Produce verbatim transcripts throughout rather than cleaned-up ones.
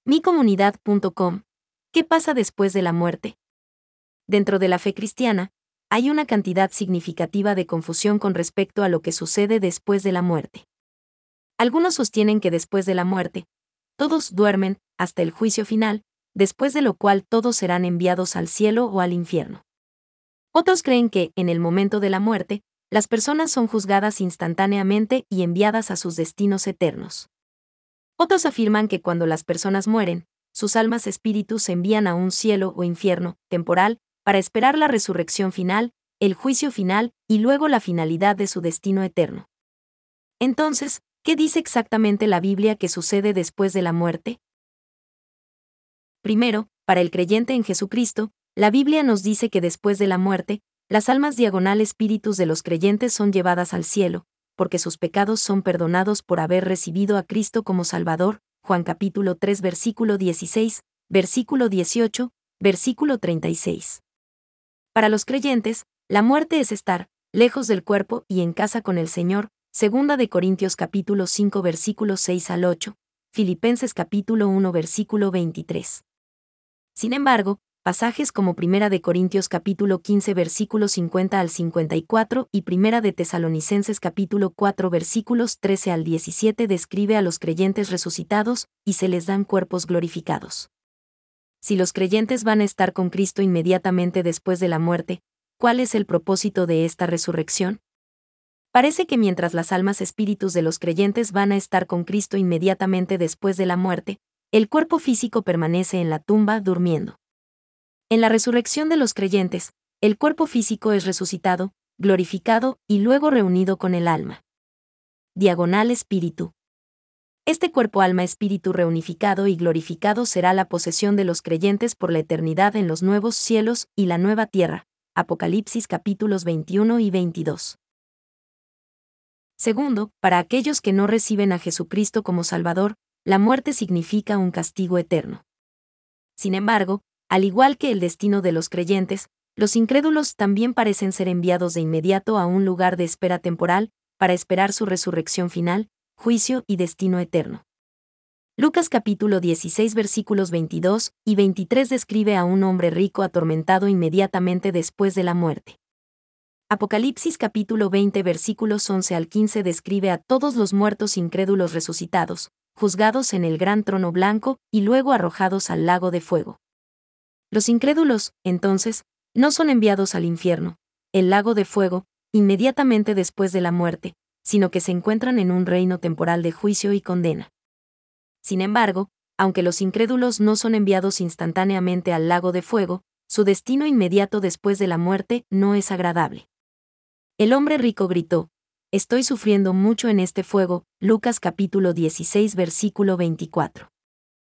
mi comunidad punto com. ¿Qué pasa después de la muerte? Dentro de la fe cristiana, hay una cantidad significativa de confusión con respecto a lo que sucede después de la muerte. Algunos sostienen que después de la muerte, todos duermen hasta el juicio final, después de lo cual todos serán enviados al cielo o al infierno. Otros creen que, en el momento de la muerte, las personas son juzgadas instantáneamente y enviadas a sus destinos eternos. Otros afirman que cuando las personas mueren, sus almas espíritus se envían a un cielo o infierno temporal para esperar la resurrección final, el juicio final y luego la finalidad de su destino eterno. Entonces, ¿qué dice exactamente la Biblia que sucede después de la muerte? Primero, para el creyente en Jesucristo, la Biblia nos dice que después de la muerte, las almas diagonal espíritus de los creyentes son llevadas al cielo, porque sus pecados son perdonados por haber recibido a Cristo como Salvador, Juan capítulo tres versículo dieciséis, versículo dieciocho, versículo treinta y seis. Para los creyentes, la muerte es estar lejos del cuerpo y en casa con el Señor, segunda de Corintios capítulo cinco versículos seis al ocho, Filipenses capítulo uno versículo veintitrés. Sin embargo, pasajes como Primera de Corintios capítulo quince versículos cincuenta al cincuenta y cuatro y Primera de Tesalonicenses capítulo cuatro versículos trece al diecisiete describe a los creyentes resucitados y se les dan cuerpos glorificados. Si los creyentes van a estar con Cristo inmediatamente después de la muerte, ¿cuál es el propósito de esta resurrección? Parece que mientras las almas espíritus de los creyentes van a estar con Cristo inmediatamente después de la muerte, el cuerpo físico permanece en la tumba durmiendo. En la resurrección de los creyentes, el cuerpo físico es resucitado, glorificado y luego reunido con el alma. Diagonal espíritu. Este cuerpo alma-espíritu reunificado y glorificado será la posesión de los creyentes por la eternidad en los nuevos cielos y la nueva tierra. Apocalipsis capítulos veintiuno y veintidós. Segundo, para aquellos que no reciben a Jesucristo como Salvador, la muerte significa un castigo eterno. Sin embargo, al igual que el destino de los creyentes, los incrédulos también parecen ser enviados de inmediato a un lugar de espera temporal, para esperar su resurrección final, juicio y destino eterno. Lucas capítulo dieciséis versículos veintidós y veintitrés describe a un hombre rico atormentado inmediatamente después de la muerte. Apocalipsis capítulo veinte versículos once al quince describe a todos los muertos incrédulos resucitados, juzgados en el gran trono blanco y luego arrojados al lago de fuego. Los incrédulos, entonces, no son enviados al infierno, el lago de fuego, inmediatamente después de la muerte, sino que se encuentran en un reino temporal de juicio y condena. Sin embargo, aunque los incrédulos no son enviados instantáneamente al lago de fuego, su destino inmediato después de la muerte no es agradable. El hombre rico gritó: «Estoy sufriendo mucho en este fuego», Lucas capítulo dieciséis versículo veinticuatro.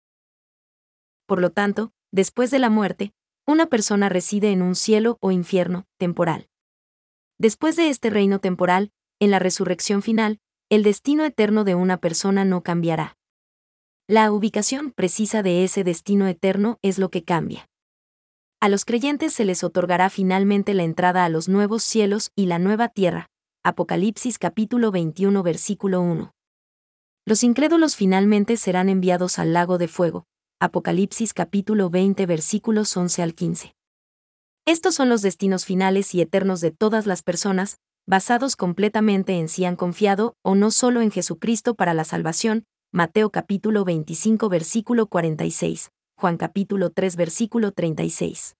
Por lo tanto, después de la muerte, una persona reside en un cielo o infierno temporal. Después de este reino temporal, en la resurrección final, el destino eterno de una persona no cambiará. La ubicación precisa de ese destino eterno es lo que cambia. A los creyentes se les otorgará finalmente la entrada a los nuevos cielos y la nueva tierra. Apocalipsis capítulo veintiuno versículo uno. Los incrédulos finalmente serán enviados al lago de fuego. Apocalipsis capítulo veinte versículos once al quince. Estos son los destinos finales y eternos de todas las personas, basados completamente en si han confiado o no solo en Jesucristo para la salvación. Mateo capítulo veinticinco versículo cuarenta y seis, Juan capítulo tres versículo treinta y seis.